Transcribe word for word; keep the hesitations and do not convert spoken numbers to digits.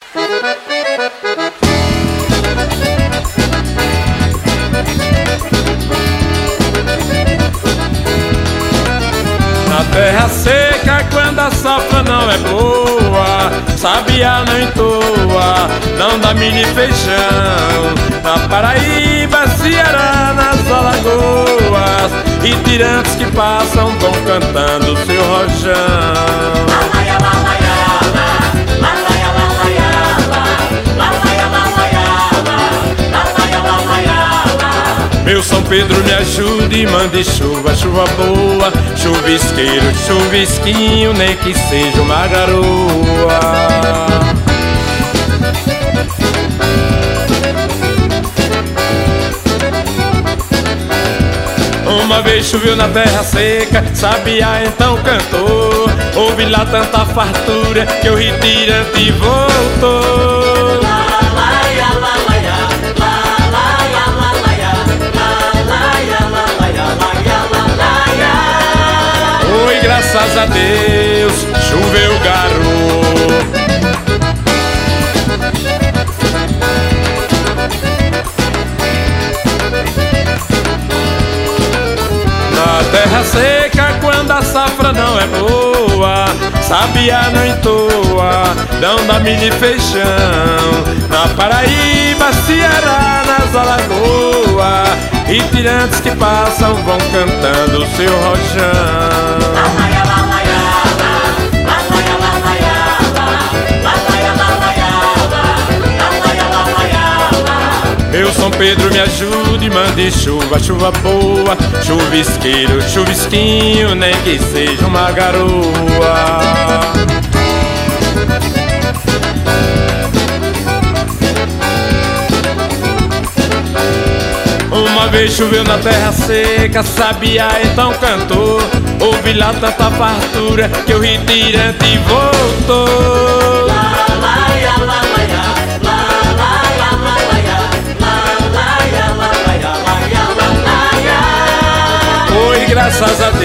Na terra seca, quando a safra não é boa, sabiá não entoa, não dá milho e feijão. Na Paraíba, Ceará, nas alagoas, e tirantes que passam vão cantando seu rojão. Meu São Pedro, me ajude e mande chuva, chuva boa, chuvisqueiro, chuvisquinho, nem que seja uma garoa. Uma vez choveu na terra seca, sabiá então cantou. Houve lá tanta fartura que o retirante voltou. Oi, graças a Deus, choveu garoto. Na terra seca, quando a safra não é boa, sabiá não entoa, não dá milho e feijão. Na Paraíba, Ceará, nas alagoas, e tirantes que passam vão cantando seu rojão. Meu São Pedro, me ajude e mande chuva, chuva boa, chuvisqueiro, chuvisquinho, nem que seja uma garoa. Uma vez choveu na terra seca, sabiá então cantou. Houve lá tanta fartura que o retirante voltou. Oi, graças a